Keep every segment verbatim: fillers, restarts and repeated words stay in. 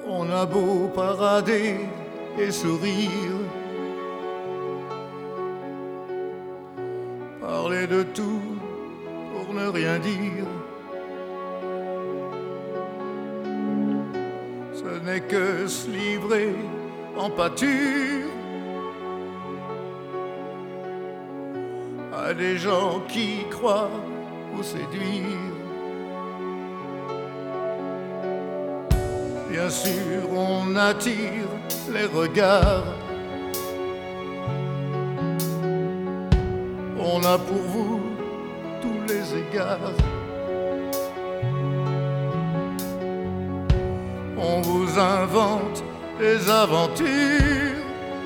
On a beau parader et sourire, parler de tout pour ne rien dire, ce n'est que se livrer en pâture à des gens qui croient vous séduire. Bien sûr, on attire les regards. On a pour vous tous les égards. On vous invente des aventures,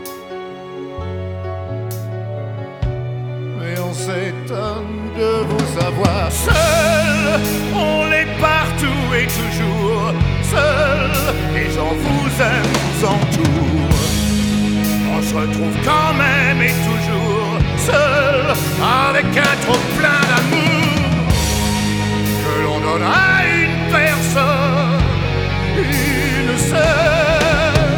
mais on s'étonne de vous savoir seul. On l'est partout et toujours. Seul, les gens vous aiment, vous entourent. On se retrouve quand même et toujours seul, avec un trop plein d'amour que l'on donne à une personne, une seule,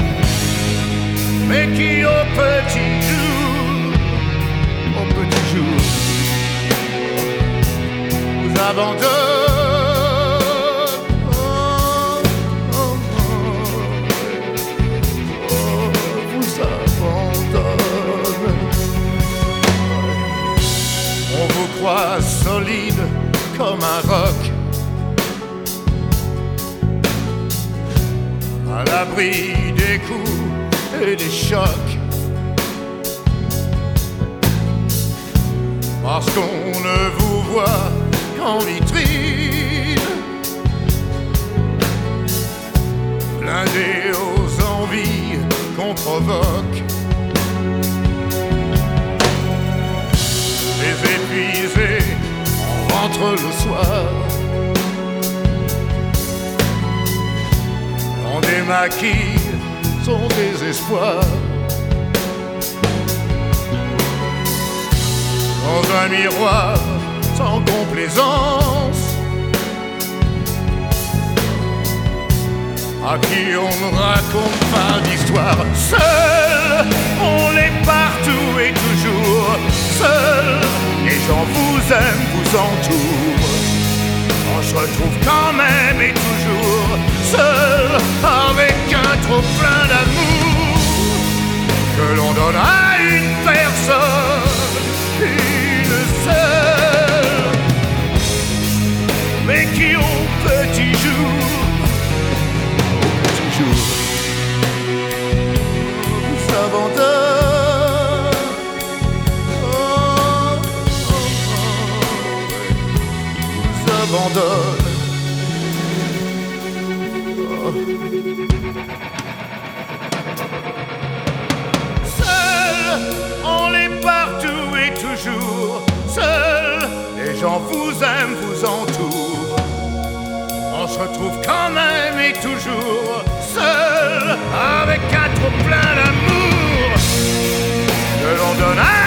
mais qui au petit jour, au petit jour, vous abandonne. Croix solide comme un roc, à l'abri des coups et des chocs, parce qu'on ne vous voit qu'en vitrine, blindé aux envies qu'on provoque. Les épuisés, on rentre le soir. On démaquille son désespoir. Dans un miroir sans complaisance, à qui on ne raconte pas d'histoire. Seul, on l'est partout et toujours. Seul, les gens vous aiment, vous entourent. On se retrouve quand même et toujours seul, avec un trop plein d'amour que l'on donne à une personne, une seule, mais qui au petit jour, au petit jour, vous abandonne. Abandonne. Oh. Seul, on l'est partout et toujours. Seul, les gens vous aiment, vous entourent. On se retrouve quand même et toujours seul, avec un trop plein d'amour que l'on donne à